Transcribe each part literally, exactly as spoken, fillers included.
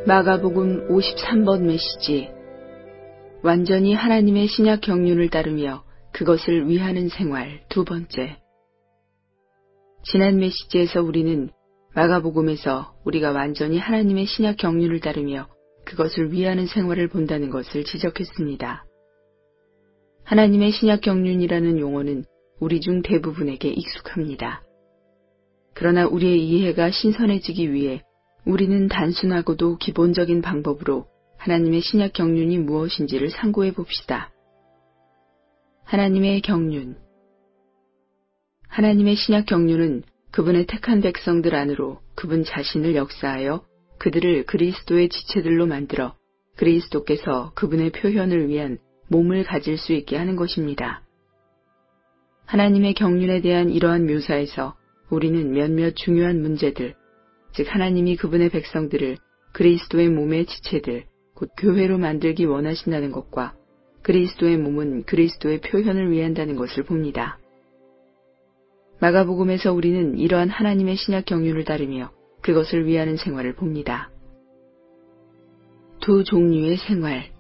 마가복음 오십삼 번 메시지. 완전히 하나님의 신약 경륜을 따르며 그것을 위하는 생활 두 번째. 지난 메시지에서 우리는 마가복음에서 우리가 완전히 하나님의 신약 경륜을 따르며 그것을 위하는 생활을 본다는 것을 지적했습니다. 하나님의 신약 경륜이라는 용어는 우리 중 대부분에게 익숙합니다. 그러나 우리의 이해가 신선해지기 위해 우리는 단순하고도 기본적인 방법으로 하나님의 신약 경륜이 무엇인지를 상고해 봅시다. 하나님의 경륜. 하나님의 신약 경륜은 그분의 택한 백성들 안으로 그분 자신을 역사하여 그들을 그리스도의 지체들로 만들어 그리스도께서 그분의 표현을 위한 몸을 가질 수 있게 하는 것입니다. 하나님의 경륜에 대한 이러한 묘사에서 우리는 몇몇 중요한 문제들, 즉 하나님이 그분의 백성들을 그리스도의 몸의 지체들, 곧 교회로 만들기 원하신다는 것과 그리스도의 몸은 그리스도의 표현을 위한다는 것을 봅니다. 마가복음에서 우리는 이러한 하나님의 신약 경륜을 따르며 그것을 위하는 생활을 봅니다. 두 종류의 생활.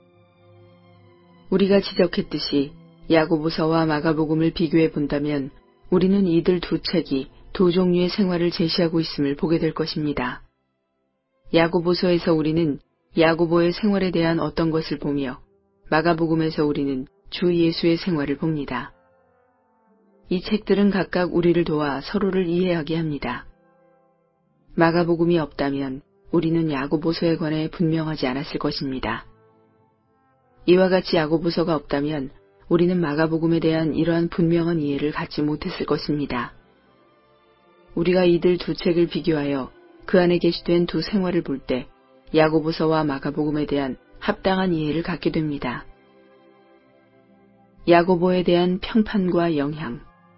우리가 지적했듯이 야고보서와 마가복음을 비교해 본다면 우리는 이들 두 책이 두 종류의 생활을 제시하고 있음을 보게 될 것입니다. 야고보서에서 우리는 야고보의 생활에 대한 어떤 것을 보며 마가복음에서 우리는 주 예수의 생활을 봅니다. 이 책들은 각각 우리를 도와 서로를 이해하게 합니다. 마가복음이 없다면 우리는 야고보서에 관해 분명하지 않았을 것입니다. 이와 같이 야고보서가 없다면 우리는 마가복음에 대한 이러한 분명한 이해를 갖지 못했을 것입니다. 우리가 이들 두 책을 비교하여 그 안에 게시된 두 생활을 볼 때 야고보서와 마가복음에 대한 합당한 이해를 갖게 됩니다. 야고보에 대한 평판과 영향.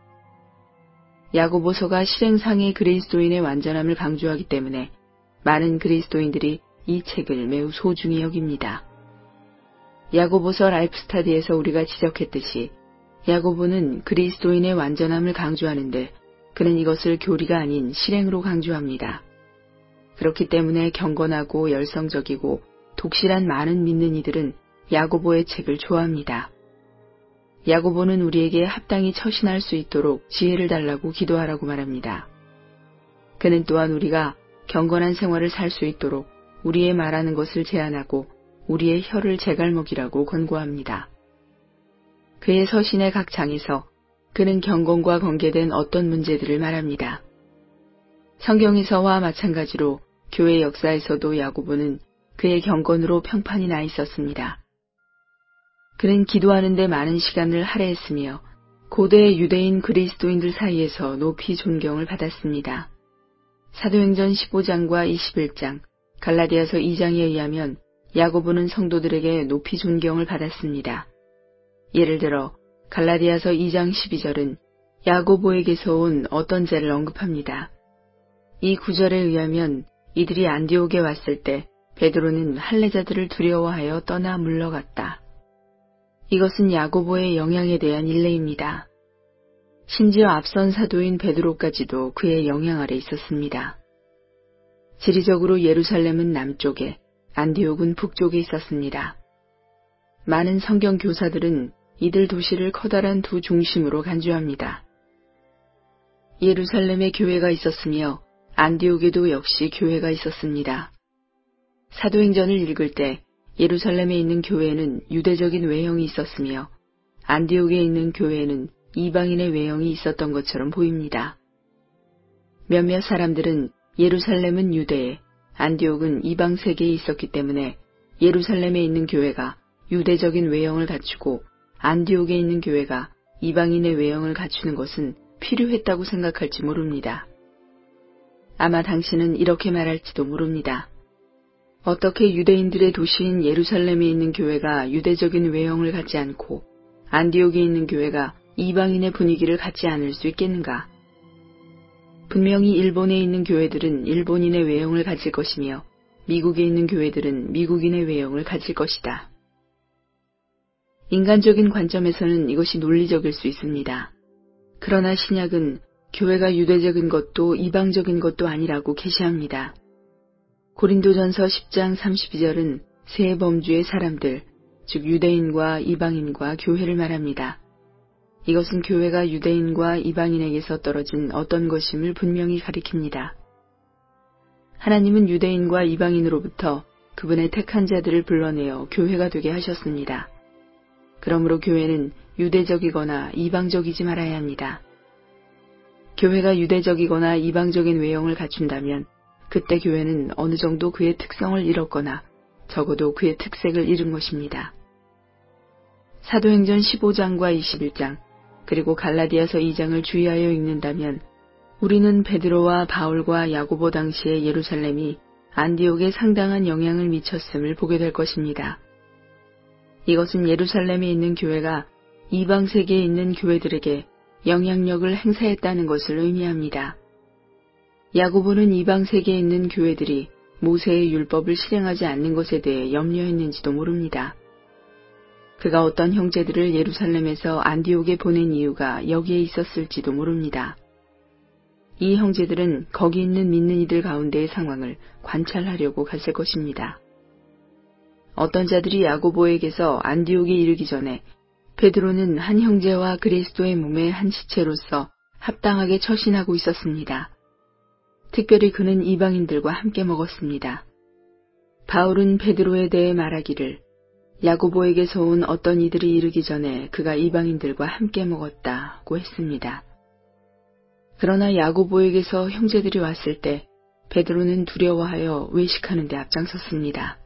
야고보서가 실행상의 그리스도인의 완전함을 강조하기 때문에 많은 그리스도인들이 이 책을 매우 소중히 여깁니다. 야고보서 라이프스타디에서 우리가 지적했듯이 야고보는 그리스도인의 완전함을 강조하는데 그는 이것을 교리가 아닌 실행으로 강조합니다. 그렇기 때문에 경건하고 열성적이고 독실한 많은 믿는 이들은 야고보의 책을 좋아합니다. 야고보는 우리에게 합당히 처신할 수 있도록 지혜를 달라고 기도하라고 말합니다. 그는 또한 우리가 경건한 생활을 살 수 있도록 우리의 말하는 것을 제한하고 우리의 혀를 제갈먹이라고 권고합니다. 그의 서신의 각 장에서 그는 경건과 관계된 어떤 문제들을 말합니다. 성경에서와 마찬가지로 교회 역사에서도 야고보는 그의 경건으로 평판이 나 있었습니다. 그는 기도하는 데 많은 시간을 할애했으며 고대 유대인 그리스도인들 사이에서 높이 존경을 받았습니다. 사도행전 십오 장과 이십일 장, 갈라디아서 이 장에 의하면 야고보는 성도들에게 높이 존경을 받았습니다. 예를 들어 갈라디아서 이 장 십이 절은 야고보에게서 온 어떤 죄를 언급합니다. 이 구절에 의하면 이들이 안디옥에 왔을 때 베드로는 할례자들을 두려워하여 떠나 물러갔다. 이것은 야고보의 영향에 대한 일례입니다. 심지어 앞선 사도인 베드로까지도 그의 영향 아래 있었습니다. 지리적으로 예루살렘은 남쪽에, 안디옥은 북쪽에 있었습니다. 많은 성경 교사들은 이들 도시를 커다란 두 중심으로 간주합니다. 예루살렘에 교회가 있었으며 안디옥에도 역시 교회가 있었습니다. 사도행전을 읽을 때 예루살렘에 있는 교회에는 유대적인 외형이 있었으며 안디옥에 있는 교회에는 이방인의 외형이 있었던 것처럼 보입니다. 몇몇 사람들은 예루살렘은 유대에, 안디옥은 이방 세계에 있었기 때문에 예루살렘에 있는 교회가 유대적인 외형을 갖추고 안디옥에 있는 교회가 이방인의 외형을 갖추는 것은 필요했다고 생각할지 모릅니다. 아마 당신은 이렇게 말할지도 모릅니다. 어떻게 유대인들의 도시인 예루살렘에 있는 교회가 유대적인 외형을 갖지 않고 안디옥에 있는 교회가 이방인의 분위기를 갖지 않을 수 있겠는가? 분명히 일본에 있는 교회들은 일본인의 외형을 가질 것이며 미국에 있는 교회들은 미국인의 외형을 가질 것이다. 인간적인 관점에서는 이것이 논리적일 수 있습니다. 그러나 신약은 교회가 유대적인 것도 이방적인 것도 아니라고 계시합니다. 고린도전서 십 장 삼십이 절은 세 범주의 사람들, 즉 유대인과 이방인과 교회를 말합니다. 이것은 교회가 유대인과 이방인에게서 떨어진 어떤 것임을 분명히 가리킵니다. 하나님은 유대인과 이방인으로부터 그분의 택한 자들을 불러내어 교회가 되게 하셨습니다. 그러므로 교회는 유대적이거나 이방적이지 말아야 합니다. 교회가 유대적이거나 이방적인 외형을 갖춘다면 그때 교회는 어느 정도 그의 특성을 잃었거나 적어도 그의 특색을 잃은 것입니다. 사도행전 십오 장과 이십일 장 그리고 갈라디아서 이 장을 주의하여 읽는다면 우리는 베드로와 바울과 야고보 당시의 예루살렘이 안디옥에 상당한 영향을 미쳤음을 보게 될 것입니다. 이것은 예루살렘에 있는 교회가 이방 세계에 있는 교회들에게 영향력을 행사했다는 것을 의미합니다. 야고보는 이방 세계에 있는 교회들이 모세의 율법을 실행하지 않는 것에 대해 염려했는지도 모릅니다. 그가 어떤 형제들을 예루살렘에서 안디옥에 보낸 이유가 여기에 있었을지도 모릅니다. 이 형제들은 거기 있는 믿는 이들 가운데의 상황을 관찰하려고 갔을 것입니다. 어떤 자들이 야고보에게서 안디옥에 이르기 전에 베드로는 한 형제와 그리스도의 몸의 한 시체로서 합당하게 처신하고 있었습니다. 특별히 그는 이방인들과 함께 먹었습니다. 바울은 베드로에 대해 말하기를 야고보에게서 온 어떤 이들이 이르기 전에 그가 이방인들과 함께 먹었다고 했습니다. 그러나 야고보에게서 형제들이 왔을 때 베드로는 두려워하여 외식하는 데 앞장섰습니다.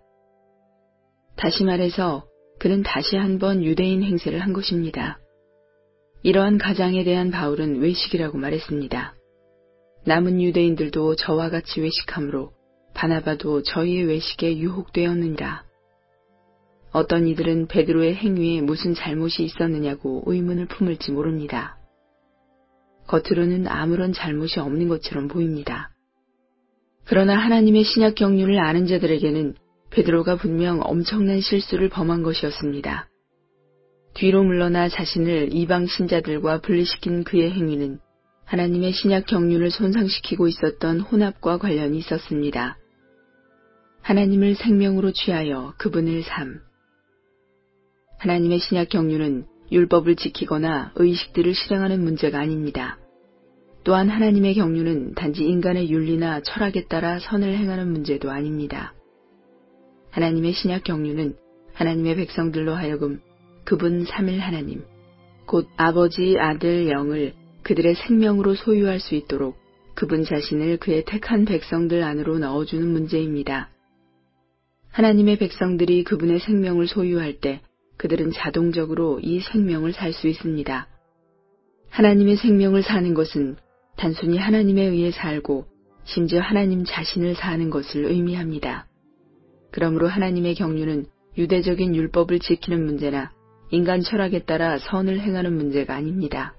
다시 말해서 그는 다시 한번 유대인 행세를 한 것입니다. 이러한 가장에 대한 바울은 외식이라고 말했습니다. 남은 유대인들도 저와 같이 외식함으로 바나바도 저희의 외식에 유혹되었느니라. 어떤 이들은 베드로의 행위에 무슨 잘못이 있었느냐고 의문을 품을지 모릅니다. 겉으로는 아무런 잘못이 없는 것처럼 보입니다. 그러나 하나님의 신약 경륜을 아는 자들에게는 베드로가 분명 엄청난 실수를 범한 것이었습니다. 뒤로 물러나 자신을 이방 신자들과 분리시킨 그의 행위는 하나님의 신약 경륜을 손상시키고 있었던 혼합과 관련이 있었습니다. 하나님을 생명으로 취하여 그분을 삶. 하나님의 신약 경륜은 율법을 지키거나 의식들을 실행하는 문제가 아닙니다. 또한 하나님의 경륜은 단지 인간의 윤리나 철학에 따라 선을 행하는 문제도 아닙니다. 하나님의 신약 경륜은 하나님의 백성들로 하여금 그분 삼일 하나님, 곧 아버지, 아들, 영을 그들의 생명으로 소유할 수 있도록 그분 자신을 그의 택한 백성들 안으로 넣어주는 문제입니다. 하나님의 백성들이 그분의 생명을 소유할 때 그들은 자동적으로 이 생명을 살 수 있습니다. 하나님의 생명을 사는 것은 단순히 하나님에 의해 살고 심지어 하나님 자신을 사는 것을 의미합니다. 그러므로 하나님의 경륜은 유대적인 율법을 지키는 문제나 인간 철학에 따라 선을 행하는 문제가 아닙니다.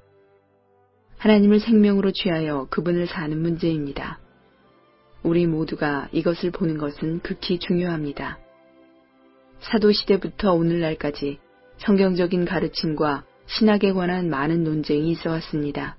하나님을 생명으로 취하여 그분을 사는 문제입니다. 우리 모두가 이것을 보는 것은 극히 중요합니다. 사도시대부터 오늘날까지 성경적인 가르침과 신학에 관한 많은 논쟁이 있어 왔습니다.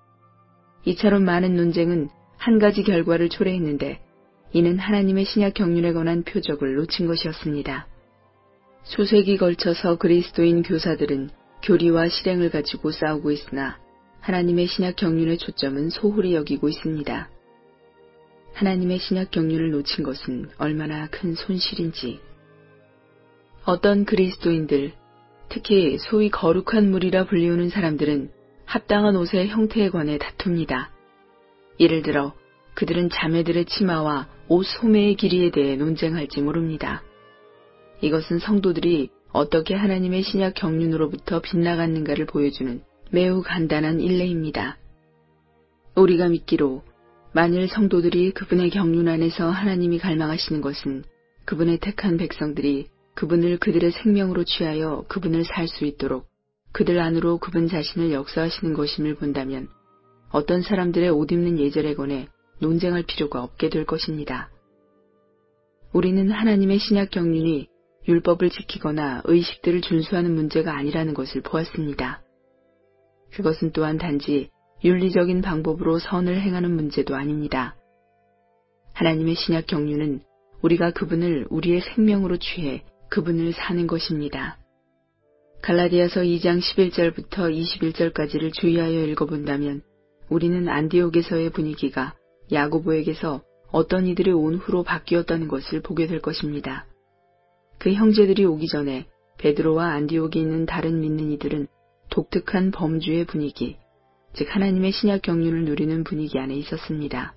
이처럼 많은 논쟁은 한 가지 결과를 초래했는데 이는 하나님의 신약 경륜에 관한 표적을 놓친 것이었습니다. 수세기 걸쳐서 그리스도인 교사들은 교리와 실행을 가지고 싸우고 있으나 하나님의 신약 경륜의 초점은 소홀히 여기고 있습니다. 하나님의 신약 경륜을 놓친 것은 얼마나 큰 손실인지. 어떤 그리스도인들, 특히 소위 거룩한 무리라 불리우는 사람들은 합당한 옷의 형태에 관해 다툽니다. 예를 들어 그들은 자매들의 치마와 옷 소매의 길이에 대해 논쟁할지 모릅니다. 이것은 성도들이 어떻게 하나님의 신약 경륜으로부터 빗나갔는가를 보여주는 매우 간단한 일례입니다. 우리가 믿기로 만일 성도들이 그분의 경륜 안에서 하나님이 갈망하시는 것은 그분의 택한 백성들이 그분을 그들의 생명으로 취하여 그분을 살 수 있도록 그들 안으로 그분 자신을 역사하시는 것임을 본다면 어떤 사람들의 옷 입는 예절에 관해 논쟁할 필요가 없게 될 것입니다. 우리는 하나님의 신약 경륜이 율법을 지키거나 의식들을 준수하는 문제가 아니라는 것을 보았습니다. 그것은 또한 단지 윤리적인 방법으로 선을 행하는 문제도 아닙니다. 하나님의 신약 경륜은 우리가 그분을 우리의 생명으로 취해 그분을 사는 것입니다. 갈라디아서 이 장 십일 절부터 이십일 절까지를 주의하여 읽어본다면 우리는 안디옥에서의 분위기가 야고보에게서 어떤 이들이 온 후로 바뀌었다는 것을 보게 될 것입니다. 그 형제들이 오기 전에 베드로와 안디옥에 있는 다른 믿는 이들은 독특한 범주의 분위기, 즉 하나님의 신약 경륜을 누리는 분위기 안에 있었습니다.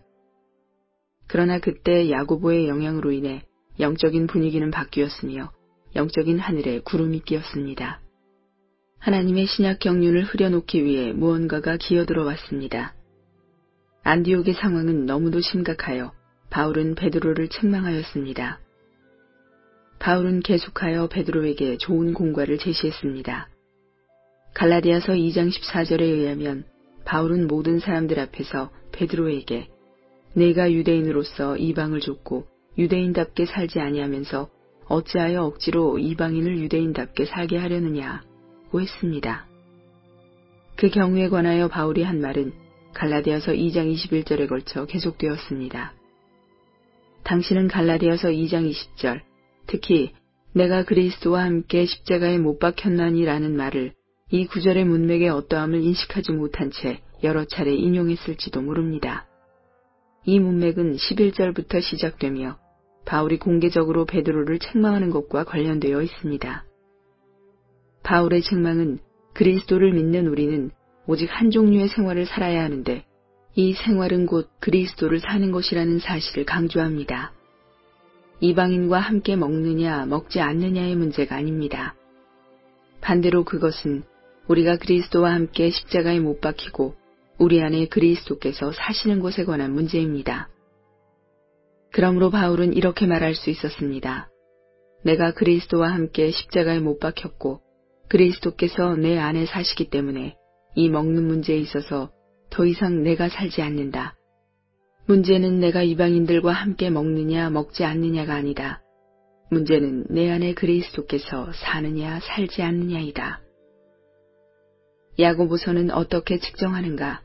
그러나 그때 야고보의 영향으로 인해 영적인 분위기는 바뀌었으며 영적인 하늘에 구름이 끼었습니다. 하나님의 신약 경륜을 흐려놓기 위해 무언가가 기어들어 왔습니다. 안디옥의 상황은 너무도 심각하여 바울은 베드로를 책망하였습니다. 바울은 계속하여 베드로에게 좋은 공과를 제시했습니다. 갈라디아서 이 장 십사 절에 의하면 바울은 모든 사람들 앞에서 베드로에게 내가 유대인으로서 이방을 좇고 유대인답게 살지 아니하면서 어찌하여 억지로 이방인을 유대인답게 살게 하려느냐고 했습니다. 그 경우에 관하여 바울이 한 말은 갈라디아서 이 장 이십일 절에 걸쳐 계속되었습니다. 당신은 갈라디아서 이 장 이십 절, 특히 내가 그리스도와 함께 십자가에 못 박혔나니라는 말을 이 구절의 문맥의 어떠함을 인식하지 못한 채 여러 차례 인용했을지도 모릅니다. 이 문맥은 십일 절부터 시작되며 바울이 공개적으로 베드로를 책망하는 것과 관련되어 있습니다. 바울의 책망은 그리스도를 믿는 우리는 오직 한 종류의 생활을 살아야 하는데 이 생활은 곧 그리스도를 사는 것이라는 사실을 강조합니다. 이방인과 함께 먹느냐 먹지 않느냐의 문제가 아닙니다. 반대로 그것은 우리가 그리스도와 함께 십자가에 못 박히고 우리 안에 그리스도께서 사시는 것에 관한 문제입니다. 그러므로 바울은 이렇게 말할 수 있었습니다. 내가 그리스도와 함께 십자가에 못 박혔고 그리스도께서 내 안에 사시기 때문에 이 먹는 문제에 있어서 더 이상 내가 살지 않는다. 문제는 내가 이방인들과 함께 먹느냐 먹지 않느냐가 아니다. 문제는 내 안에 그리스도께서 사느냐 살지 않느냐이다. 야고보서는 어떻게 측정하는가?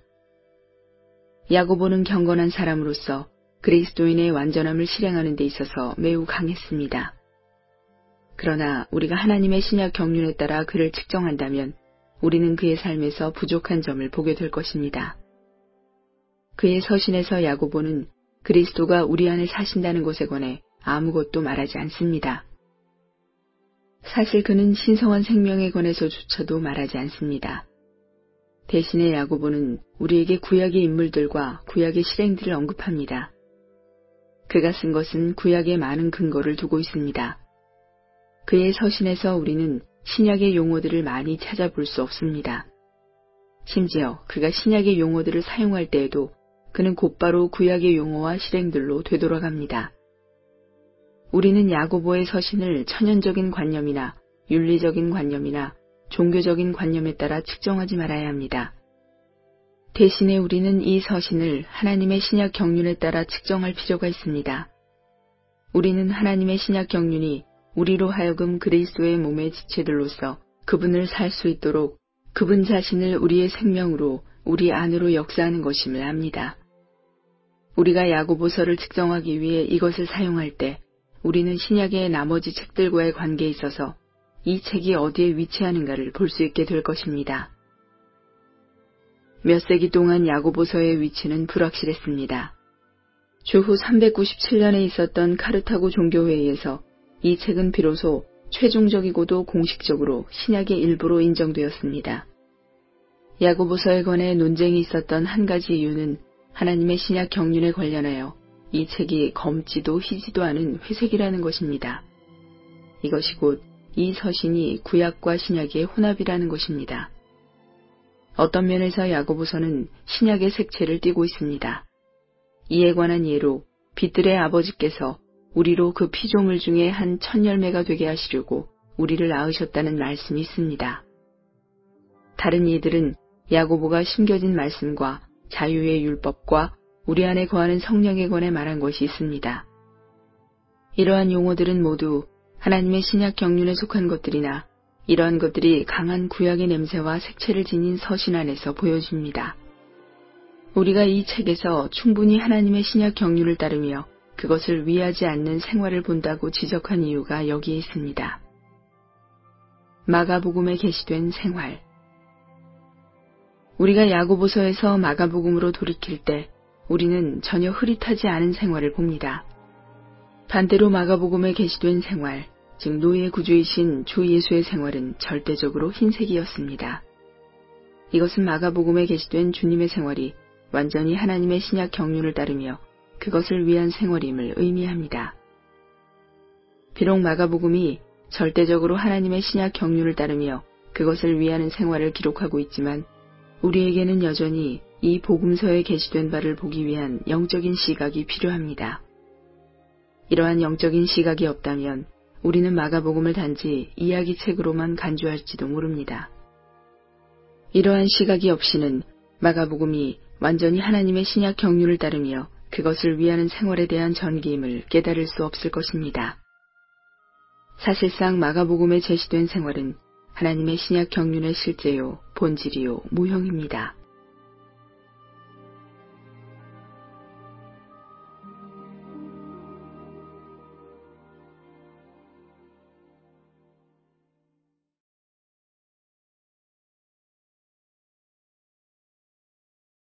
야고보는 경건한 사람으로서 그리스도인의 완전함을 실행하는 데 있어서 매우 강했습니다. 그러나 우리가 하나님의 신약 경륜에 따라 그를 측정한다면 우리는 그의 삶에서 부족한 점을 보게 될 것입니다. 그의 서신에서 야고보는 그리스도가 우리 안에 사신다는 것에 관해 아무것도 말하지 않습니다. 사실 그는 신성한 생명에 관해서조차도 말하지 않습니다. 대신에 야고보는 우리에게 구약의 인물들과 구약의 실행들을 언급합니다. 그가 쓴 것은 구약의 많은 근거를 두고 있습니다. 그의 서신에서 우리는 신약의 용어들을 많이 찾아볼 수 없습니다. 심지어 그가 신약의 용어들을 사용할 때에도 그는 곧바로 구약의 용어와 실행들로 되돌아갑니다. 우리는 야고보의 서신을 천연적인 관념이나 윤리적인 관념이나 종교적인 관념에 따라 측정하지 말아야 합니다. 대신에 우리는 이 서신을 하나님의 신약 경륜에 따라 측정할 필요가 있습니다. 우리는 하나님의 신약 경륜이 우리로 하여금 그리스도의 몸의 지체들로서 그분을 살 수 있도록 그분 자신을 우리의 생명으로 우리 안으로 역사하는 것임을 압니다. 우리가 야고보서를 측정하기 위해 이것을 사용할 때 우리는 신약의 나머지 책들과의 관계에 있어서 이 책이 어디에 위치하는가를 볼 수 있게 될 것입니다. 몇 세기 동안 야고보서의 위치는 불확실했습니다. 주후 삼백구십칠 년에 있었던 카르타고 종교회의에서 이 책은 비로소 최종적이고도 공식적으로 신약의 일부로 인정되었습니다. 야고보서에 관해 논쟁이 있었던 한 가지 이유는 하나님의 신약 경륜에 관련하여 이 책이 검지도 희지도 않은 회색이라는 것입니다. 이것이 곧 이 서신이 구약과 신약의 혼합이라는 것입니다. 어떤 면에서 야고보서는 신약의 색채를 띠고 있습니다. 이에 관한 예로 빛들의 아버지께서 우리로 그 피조물 중에 한 천 열매가 되게 하시려고 우리를 낳으셨다는 말씀이 있습니다. 다른 이들은 야고보가 심겨진 말씀과 자유의 율법과 우리 안에 거하는 성령에 관해 말한 것이 있습니다. 이러한 용어들은 모두 하나님의 신약 경륜에 속한 것들이나 이러한 것들이 강한 구약의 냄새와 색채를 지닌 서신 안에서 보여집니다. 우리가 이 책에서 충분히 하나님의 신약 경륜을 따르며 그것을 위하지 않는 생활을 본다고 지적한 이유가 여기에 있습니다. 마가복음에 게시된 생활. 우리가 야고보서에서 마가복음으로 돌이킬 때 우리는 전혀 흐릿하지 않은 생활을 봅니다. 반대로 마가복음에 게시된 생활, 즉 노예 구주이신 주 예수의 생활은 절대적으로 흰색이었습니다. 이것은 마가복음에 게시된 주님의 생활이 완전히 하나님의 신약 경륜을 따르며 그것을 위한 생활임을 의미합니다. 비록 마가복음이 절대적으로 하나님의 신약 경륜을 따르며 그것을 위하는 생활을 기록하고 있지만 우리에게는 여전히 이 복음서에 게시된 바를 보기 위한 영적인 시각이 필요합니다. 이러한 영적인 시각이 없다면 우리는 마가복음을 단지 이야기책으로만 간주할지도 모릅니다. 이러한 시각이 없이는 마가복음이 완전히 하나님의 신약 경륜을 따르며 그것을 위하는 생활에 대한 전기임을 깨달을 수 없을 것입니다. 사실상 마가복음에 제시된 생활은 하나님의 신약 경륜의 실제요, 본질이요, 모형입니다.